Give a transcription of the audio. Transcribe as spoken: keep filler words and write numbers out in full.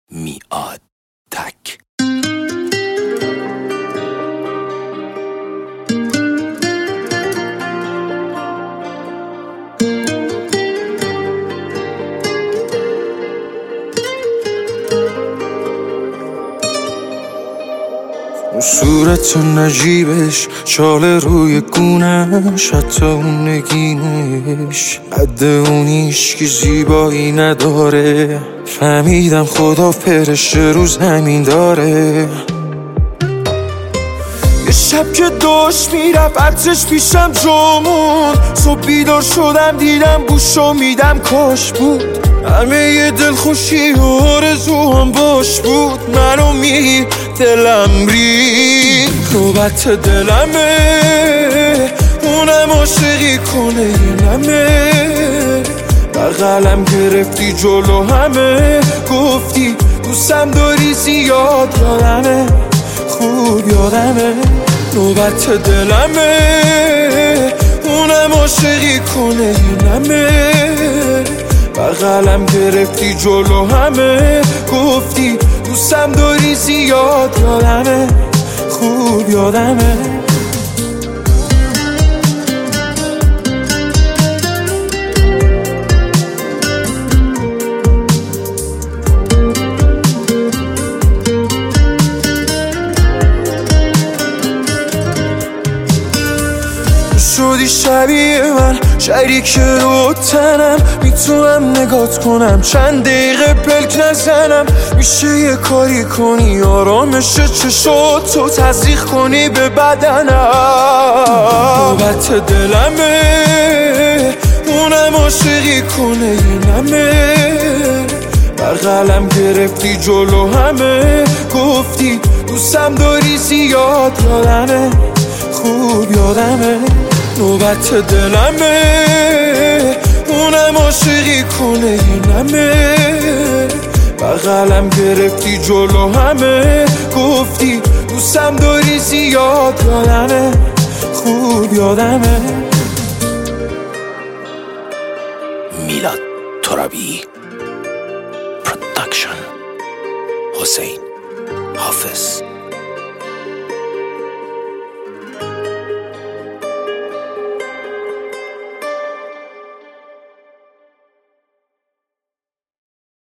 میاد تک. اون صورت نجیبش، شال روی گونش، حتی اون نگینش قد اونیش که زیبایی نداره. فهمیدم خدا فرشته رو زمین داره. یه شب که داشت میرفت عطرش پیشم جامون، صبح بیدار شدم دیدم بوشو میدم کاش بود. همه یه دل خوشی و آرزو هم باش بود. منو می دلم ری نوبت دلمه، اونم عاشقی کنه یه نمه. بغلم گرفتی جلو همه، گفتی دوستم داری زیاد، یادمه خوب یادمه. نوبت دلمه، اونم عاشقی کنه یه نمه. بغلم گرفتی جلو همه، گفتی دوستم داری زیاد، یادمه خوب یادمه. شدی شبیه من، شریک رو تنم، میتونم نگات کنم چند دقیقه پلک نزنم. میشه یه کاری کنی آرامش چشاتو تزریق کنی به بدنم. نوبت دلمه، اونم عاشقی کنه یه نمه. بغلم گرفتی جلو همه، گفتی دوستم داری زیاد، یادمه خوب یادمه. نوبت دلمه، اونم عاشقی کنه یه نمه. بغلم گرفتی جلو همه، گفتی دوستم داری زیاد، یادمه خوب یادمه. میلاد ترابی پروداکشن، حسین حافظ.